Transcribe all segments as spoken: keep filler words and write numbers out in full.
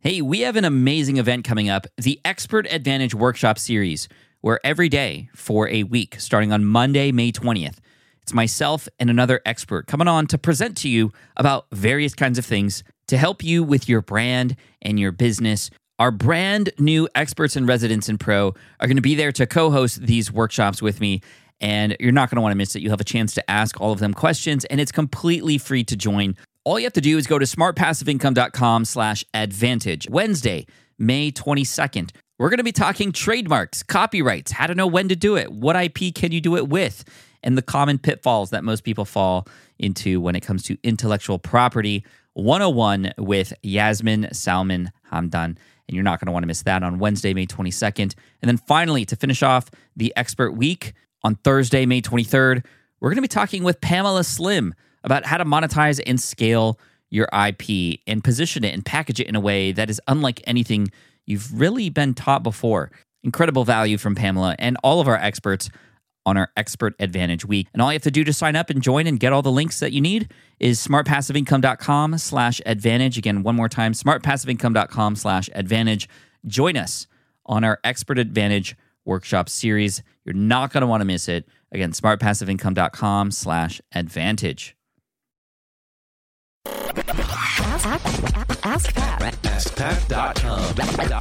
Hey, we have an amazing event coming up, the Expert Advantage Workshop Series, where every day for a week, starting on Monday, May twentieth, it's myself and another expert coming on to present to you about various kinds of things to help you with your brand and your business. Our brand new experts and residents in Pro are going to be there to co-host these workshops with me, and you're not going to want to miss it. You'll have a chance to ask all of them questions, and it's completely free to join. All you have to do is go to smartpassiveincome.com slash advantage. Wednesday, May twenty-second, we're going to be talking trademarks, copyrights, how to know when to do it, what I P can you do it with, and the common pitfalls that most people fall into when it comes to intellectual property one oh one with Yasmin Salman Hamdan. And you're not going to want to miss that on Wednesday, May twenty-second. And then finally, to finish off the Expert Week, on Thursday, May twenty-third, we're going to be talking with Pamela Slim about how to monetize and scale your I P and position it and package it in a way that is unlike anything you've really been taught before. Incredible value from Pamela and all of our experts on our Expert Advantage Week. And all you have to do to sign up and join and get all the links that you need is smartpassiveincome.com slash advantage. Again, one more time, smartpassiveincome.com slash advantage. Join us on our Expert Advantage Workshop Series. You're not going to want to miss it. Again, smartpassiveincome.com slash advantage. Ask, ask, ask Pat. ask pat dot com.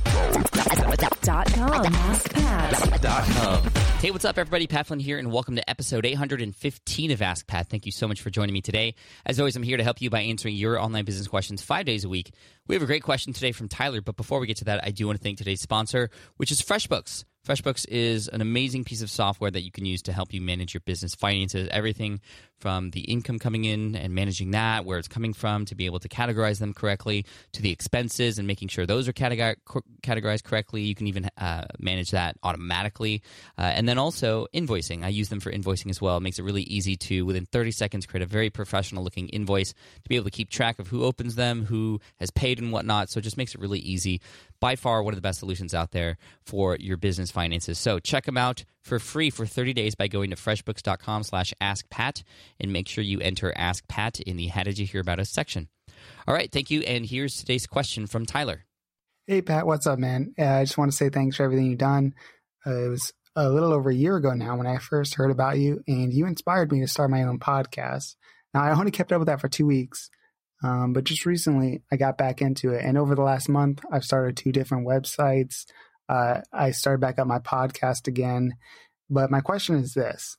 Dot com. Ask Pat. Dot com. Hey, what's up, everybody? Pat Flynn here, and welcome to episode eight hundred fifteen of Ask Pat. Thank you so much for joining me today. As always, I'm here to help you by answering your online business questions five days a week. We have a great question today from Tyler, but before we get to that, I do want to thank today's sponsor, which is FreshBooks. FreshBooks is an amazing piece of software that you can use to help you manage your business finances, everything from the income coming in and managing that, where it's coming from, to be able to categorize them correctly, to the expenses and making sure those are categor- categorized correctly. You can even uh, manage that automatically. Uh, and then also invoicing. I use them for invoicing as well. It makes it really easy to, within thirty seconds, create a very professional-looking invoice to be able to keep track of who opens them, who has paid and whatnot. So it just makes it really easy. By far, one of the best solutions out there for your business finances. So check them out for free for thirty days by going to freshbooks.com slash askpat and make sure you enter Ask Pat in the How Did You Hear About Us section. All right, thank you. And here's today's question from Tyler. Hey, Pat, what's up, man? Uh, I just want to say thanks for everything you've done. Uh, it was a little over a year ago now when I first heard about you, and you inspired me to start my own podcast. Now, I only kept up with that for two weeks. Um, but just recently, I got back into it. And over the last month, I've started two different websites. Uh, I started back up my podcast again. But my question is this.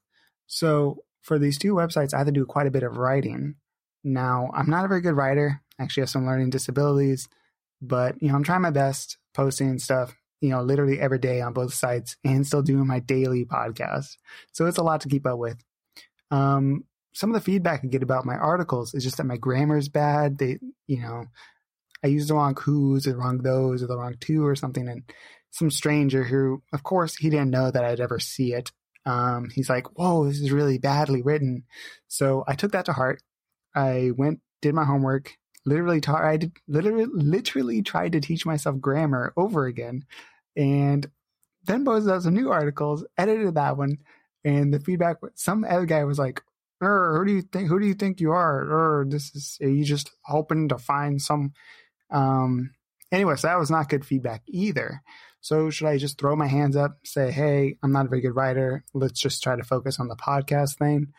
So for these two websites, I have to do quite a bit of writing. Now, I'm not a very good writer. I actually have some learning disabilities. But, you know, I'm trying my best, posting stuff, you know, literally every day on both sites and still doing my daily podcast. So it's a lot to keep up with. Um, Some of the feedback I get about my articles is just that my grammar is bad. They, you know, I use the wrong who's, or the wrong those, or the wrong to, or something. And some stranger who, of course, he didn't know that I'd ever see it. Um, he's like, whoa, this is really badly written. So I took that to heart. I went, did my homework, literally taught, I did literally, literally tried to teach myself grammar over again. And then posted out some new articles, edited that one. And the feedback, some other guy was like, who do you think? Who do you think you are? Or this is, are you just hoping to find some? Um, anyway, so that was not good feedback either. So should I just throw my hands up, say, hey, I'm not a very good writer. Let's just try to focus on the podcast thing.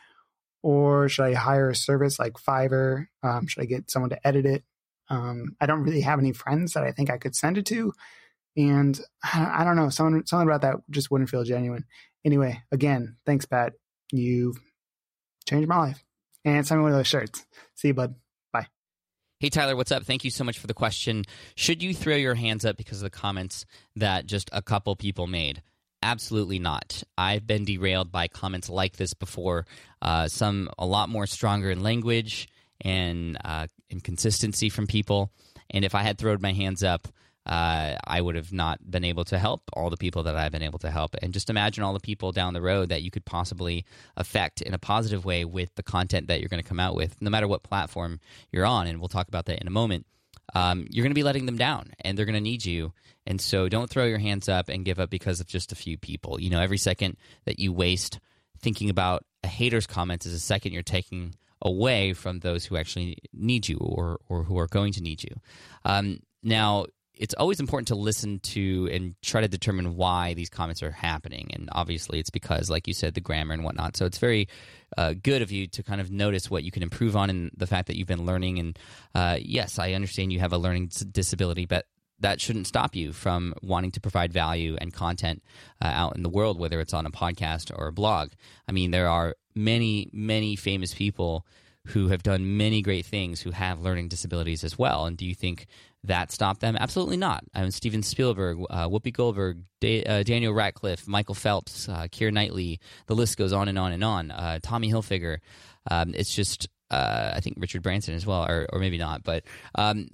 Or should I hire a service like Fiverr? Um, should I get someone to edit it? Um, I don't really have any friends that I think I could send it to. And I, I don't know, someone, something about that just wouldn't feel genuine. Anyway, again, thanks, Pat. You've changed my life. And send me one of those shirts. See you, bud. Bye. Hey, Tyler, what's up? Thank you so much for the question. Should you throw your hands up because of the comments that just a couple people made? Absolutely not. I've been derailed by comments like this before, uh, some a lot more stronger in language and uh, inconsistency from people. And if I had thrown my hands up, uh, I would have not been able to help all the people that I've been able to help. And just imagine all the people down the road that you could possibly affect in a positive way with the content that you're going to come out with, no matter what platform you're on. And we'll talk about that in a moment. Um, you're going to be letting them down, and they're going to need you. And so don't throw your hands up and give up because of just a few people. You know, every second that you waste thinking about a hater's comments is a second you're taking away from those who actually need you or or who are going to need you. Um, now, it's always important to listen to and try to determine why these comments are happening. And obviously it's because, like you said, the grammar and whatnot. So it's very uh, good of you to kind of notice what you can improve on and the fact that you've been learning. And uh, yes, I understand you have a learning disability, but that shouldn't stop you from wanting to provide value and content uh, out in the world, whether it's on a podcast or a blog. I mean, there are many, many famous people who have done many great things who have learning disabilities as well. And do you think that stopped them? Absolutely not. I mean, Steven Spielberg, uh, Whoopi Goldberg, da- uh, Daniel Radcliffe, Michael Phelps, uh, Keira Knightley, the list goes on and on and on. Uh, Tommy Hilfiger. Um, it's just, uh, I think Richard Branson as well, or, or maybe not. But um,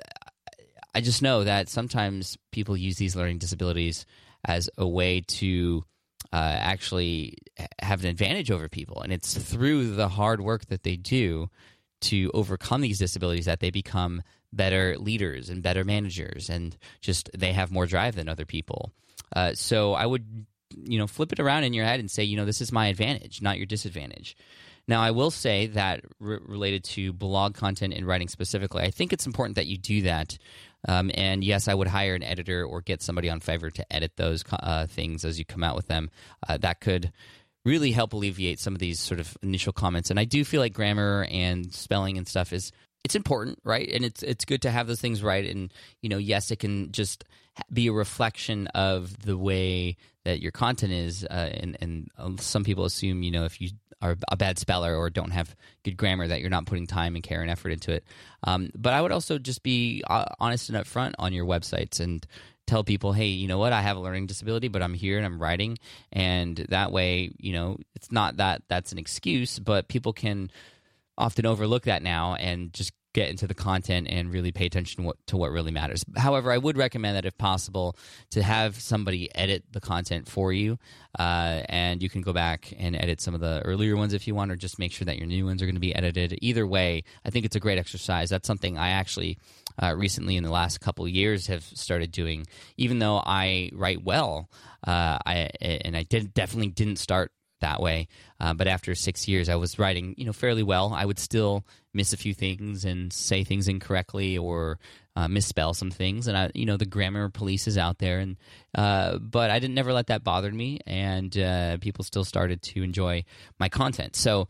I just know that sometimes people use these learning disabilities as a way to uh, actually have an advantage over people. And it's through the hard work that they do to overcome these disabilities that they become better leaders and better managers, and just they have more drive than other people. Uh, so I would, you know, flip it around in your head and say, you know, this is my advantage, not your disadvantage. Now, I will say that r- related to blog content and writing specifically, I think it's important that you do that. Um, and yes, I would hire an editor or get somebody on Fiverr to edit those uh, things as you come out with them. Uh, that could really help alleviate some of these sort of initial comments. And I do feel like grammar and spelling and stuff is it's important, right? And it's it's good to have those things right. And, you know, yes, it can just be a reflection of the way that your content is. Uh, and, and some people assume, you know, if you are a bad speller or don't have good grammar, that you're not putting time and care and effort into it. Um, but I would also just be honest and upfront on your websites and tell people, hey, you know what, I have a learning disability, but I'm here and I'm writing. And that way, you know, it's not that that's an excuse, but people can often overlook that now and just get into the content and really pay attention what, to what really matters. However, I would recommend that if possible to have somebody edit the content for you, uh, and you can go back and edit some of the earlier ones if you want, or just make sure that your new ones are going to be edited. Either way, I think it's a great exercise. That's something I actually uh, recently in the last couple of years have started doing, even though I write well, uh, I and I did definitely didn't start that way. Uh, but after six years, I was writing, you know, fairly well. I would still miss a few things and say things incorrectly or uh, misspell some things. And I, you know, the grammar police is out there, and uh, but I didn't never let that bother me, and uh, people still started to enjoy my content. So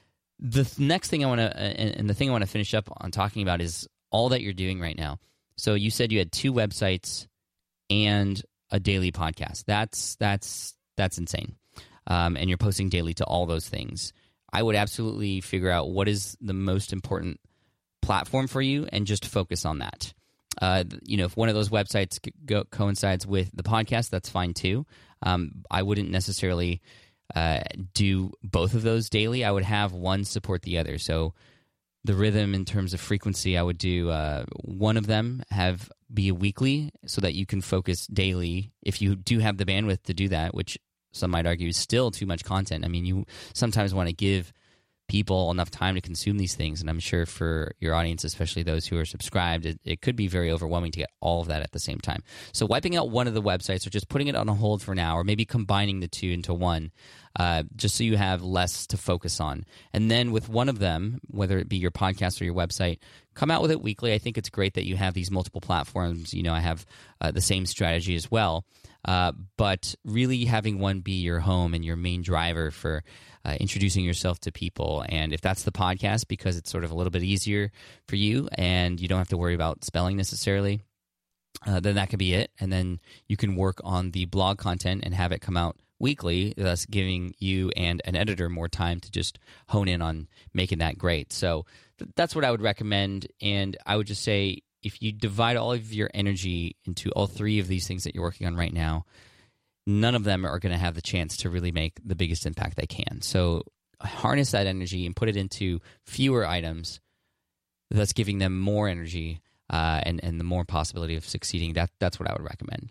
the th- next thing I want to, and, and the thing I want to finish up on talking about is all that you're doing right now. So you said you had two websites and a daily podcast. That's that's that's insane. Um, and you're posting daily to all those things. I would absolutely figure out what is the most important platform for you and just focus on that. Uh, you know, if one of those websites go, coincides with the podcast, that's fine too. Um, I wouldn't necessarily uh, do both of those daily. I would have one support the other. So the rhythm in terms of frequency, I would do uh, one of them have be a weekly so that you can focus daily if you do have the bandwidth to do that, which some might argue is still too much content. I mean, you sometimes want to give people enough time to consume these things, and I'm sure for your audience, especially those who are subscribed, it, it could be very overwhelming to get all of that at the same time. So wiping out one of the websites or just putting it on a hold for now, or maybe combining the two into one, uh, just so you have less to focus on. And then with one of them, whether it be your podcast or your website, come out with it weekly. I think it's great that you have these multiple platforms. You know, I have uh, the same strategy as well. Uh, but really having one be your home and your main driver for uh, introducing yourself to people. And if that's the podcast, because it's sort of a little bit easier for you and you don't have to worry about spelling necessarily, uh, then that could be it. And then you can work on the blog content and have it come out weekly, thus giving you and an editor more time to just hone in on making that great. So th- that's what I would recommend. And I would just say, if you divide all of your energy into all three of these things that you're working on right now, none of them are going to have the chance to really make the biggest impact they can. So harness that energy and put it into fewer items, thus giving them more energy uh, and, and the more possibility of succeeding. That, that's what I would recommend.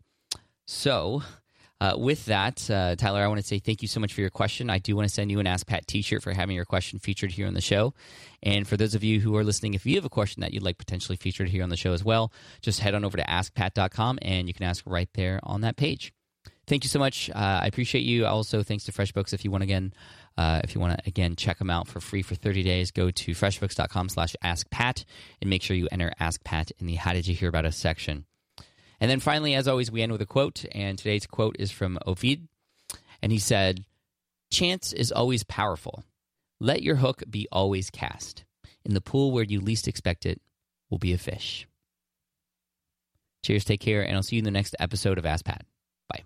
So uh, with that, uh, Tyler, I want to say thank you so much for your question. I do want to send you an Ask Pat t-shirt for having your question featured here on the show. And for those of you who are listening, if you have a question that you'd like potentially featured here on the show as well, just head on over to ask pat dot com and you can ask right there on that page. Thank you so much. Uh, I appreciate you. Also, thanks to FreshBooks. If you want again, uh, if you want to again check them out for free for thirty days, go to freshbooks dot com slash ask pat and make sure you enter Ask Pat in the How Did You Hear About Us section. And then finally, as always, we end with a quote, and today's quote is from Ovid, and he said, "Chance is always powerful. Let your hook be always cast. In the pool where you least expect it will be a fish." Cheers, take care, and I'll see you in the next episode of Ask Pat. Bye.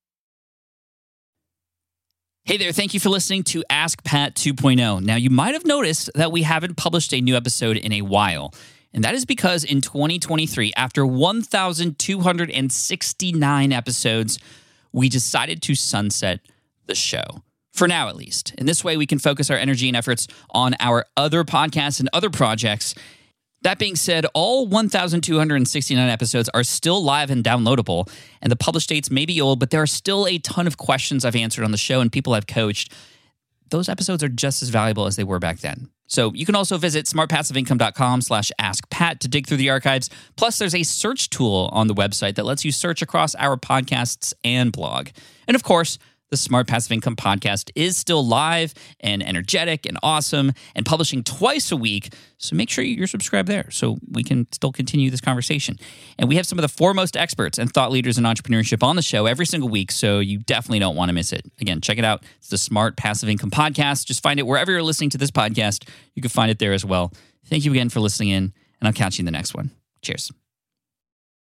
Hey there, thank you for listening to Ask Pat two point oh. Now, you might have noticed that we haven't published a new episode in a while, and that is because in twenty twenty-three, after one thousand two hundred sixty-nine episodes, we decided to sunset the show. For now, at least. In this way, we can focus our energy and efforts on our other podcasts and other projects. That being said, all one thousand two hundred sixty-nine episodes are still live and downloadable, and the published dates may be old, but there are still a ton of questions I've answered on the show and people I've coached. Those episodes are just as valuable as they were back then. So you can also visit smartpassiveincome.com slash askpat to dig through the archives. Plus, there's a search tool on the website that lets you search across our podcasts and blog. And of course, the Smart Passive Income podcast is still live and energetic and awesome and publishing twice a week. So make sure you're subscribed there so we can still continue this conversation. And we have some of the foremost experts and thought leaders in entrepreneurship on the show every single week, so you definitely don't want to miss it. Again, check it out. It's the Smart Passive Income podcast. Just find it wherever you're listening to this podcast. You can find it there as well. Thank you again for listening in, and I'll catch you in the next one. Cheers.